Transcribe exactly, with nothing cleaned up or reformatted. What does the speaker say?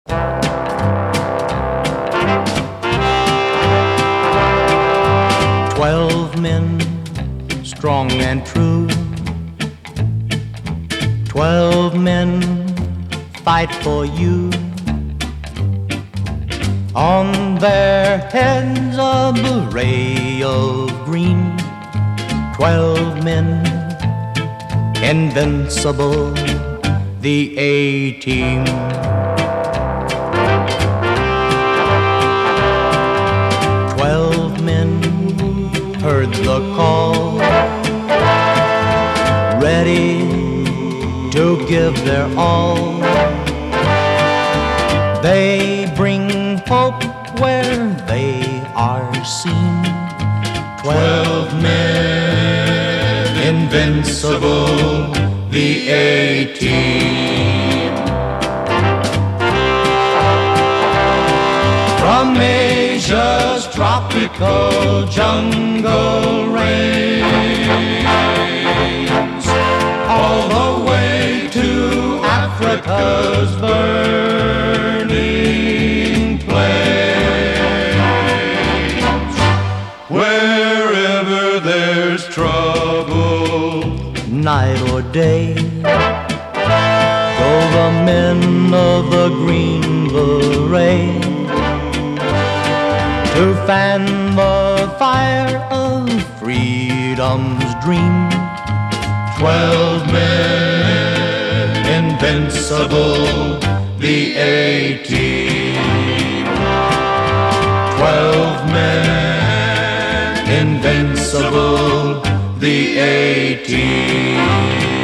Twelve men, strong and true. Twelve men fight for you. On their heads a beret of green. Twelve men, invincible, the A-Team. Twelve men heard the call, ready to give their all. They bring hope where they are seen. Twelve men, invincible, the A-Team. From Asia's tropical jungle rains all the way to Africa's burning plains. Wherever there's trouble, night or day, go the men of the Green Beret to fan the fire of freedom's dream. Twelve men, invincible, the A-Team. Twelve men, invincible, the A-Team.